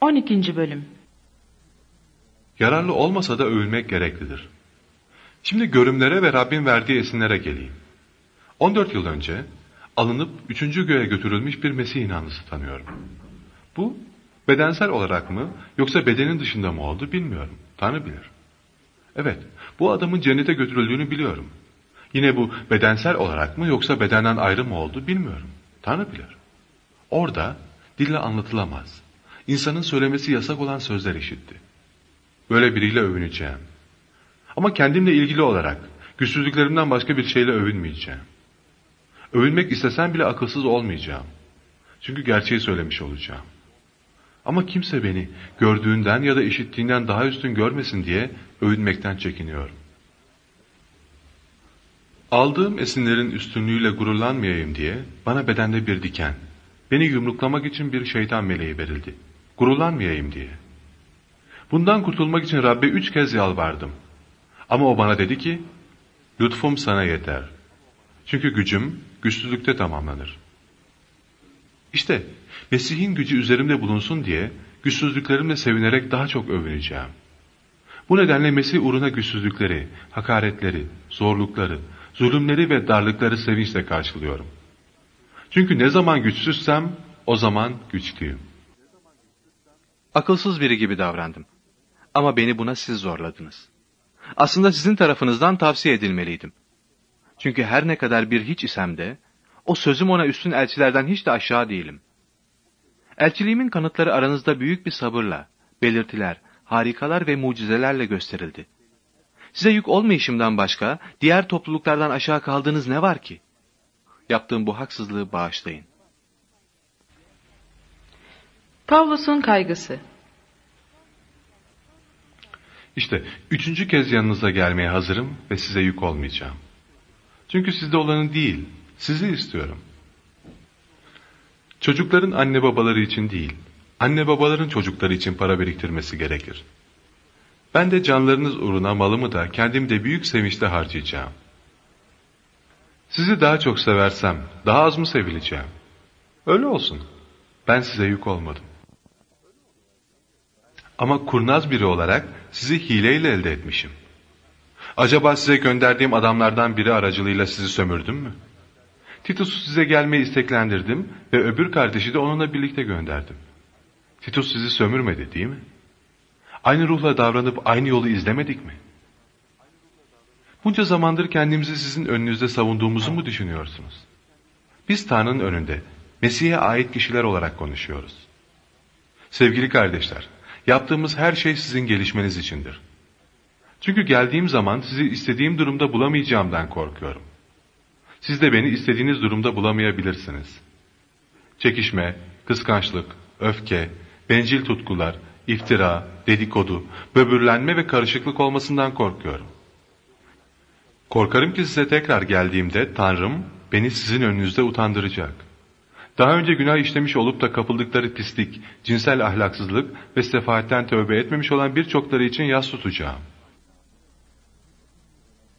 12. Bölüm. Yararlı olmasa da övülmek gereklidir. Şimdi görümlere ve Rabbin verdiği esinlere geleyim. 14 yıl önce alınıp 3. göğe götürülmüş bir Mesih inanlısı tanıyorum. Bu bedensel olarak mı yoksa bedenin dışında mı oldu bilmiyorum. Tanrı bilir. Evet, bu adamın cennete götürüldüğünü biliyorum. Yine bu bedensel olarak mı yoksa bedenden ayrı mı oldu bilmiyorum. Tanrı bilir. Orada dille anlatılamaz, İnsanın söylemesi yasak olan sözler işitti. Böyle biriyle övüneceğim. Ama kendimle ilgili olarak güçsüzlüklerimden başka bir şeyle övünmeyeceğim. Övünmek istesem bile akılsız olmayacağım. Çünkü gerçeği söylemiş olacağım. Ama kimse beni gördüğünden ya da işittiğinden daha üstün görmesin diye övünmekten çekiniyorum. Aldığım esinlerin üstünlüğüyle gururlanmayayım diye bana bedende bir diken, beni yumruklamak için bir şeytan meleği verildi. Gururlanmayayım diye. Bundan kurtulmak için Rabbe 3 kez yalvardım. Ama o bana dedi ki, lütfum sana yeter. Çünkü gücüm güçsüzlükte tamamlanır. İşte Mesih'in gücü üzerimde bulunsun diye güçsüzlüklerimle sevinerek daha çok övüneceğim. Bu nedenle Mesih uğruna güçsüzlükleri, hakaretleri, zorlukları, zulümleri ve darlıkları sevinçle karşılıyorum. Çünkü ne zaman güçsüzsem o zaman güçlüyüm. Akılsız biri gibi davrandım. Ama beni buna siz zorladınız. Aslında sizin tarafınızdan tavsiye edilmeliydim. Çünkü her ne kadar bir hiç isem de, o sözüm ona üstün elçilerden hiç de aşağı değilim. Elçiliğimin kanıtları aranızda büyük bir sabırla, belirtiler, harikalar ve mucizelerle gösterildi. Size yük olmayışımdan başka, diğer topluluklardan aşağı kaldığınız ne var ki? Yaptığım bu haksızlığı bağışlayın. Pavlus'un kaygısı. İşte 3. kez yanınıza gelmeye hazırım ve size yük olmayacağım. Çünkü sizde olanı değil, sizi istiyorum. Çocukların anne babaları için değil, anne babaların çocukları için para biriktirmesi gerekir. Ben de canlarınız uğruna malımı da kendimi de büyük sevinçle harcayacağım. Sizi daha çok seversem daha az mı sevileceğim? Öyle olsun. Ben size yük olmadım. Ama kurnaz biri olarak sizi hileyle elde etmişim. Acaba size gönderdiğim adamlardan biri aracılığıyla sizi sömürdüm mü? Titus'u size gelmeyi isteklendirdim ve öbür kardeşi de onunla birlikte gönderdim. Titus sizi sömürmedi değil mi? Aynı ruhla davranıp aynı yolu izlemedik mi? Bunca zamandır kendimizi sizin önünüzde savunduğumuzu mu düşünüyorsunuz? Biz Tanrı'nın önünde Mesih'e ait kişiler olarak konuşuyoruz. Sevgili kardeşler, yaptığımız her şey sizin gelişmeniz içindir. Çünkü geldiğim zaman sizi istediğim durumda bulamayacağımdan korkuyorum. Siz de beni istediğiniz durumda bulamayabilirsiniz. Çekişme, kıskançlık, öfke, bencil tutkular, iftira, dedikodu, böbürlenme ve karışıklık olmasından korkuyorum. Korkarım ki size tekrar geldiğimde Tanrım beni sizin önünüzde utandıracak. Daha önce günah işlemiş olup da kapıldıkları pislik, cinsel ahlaksızlık ve sefaatten tövbe etmemiş olan birçokları için yas tutacağım.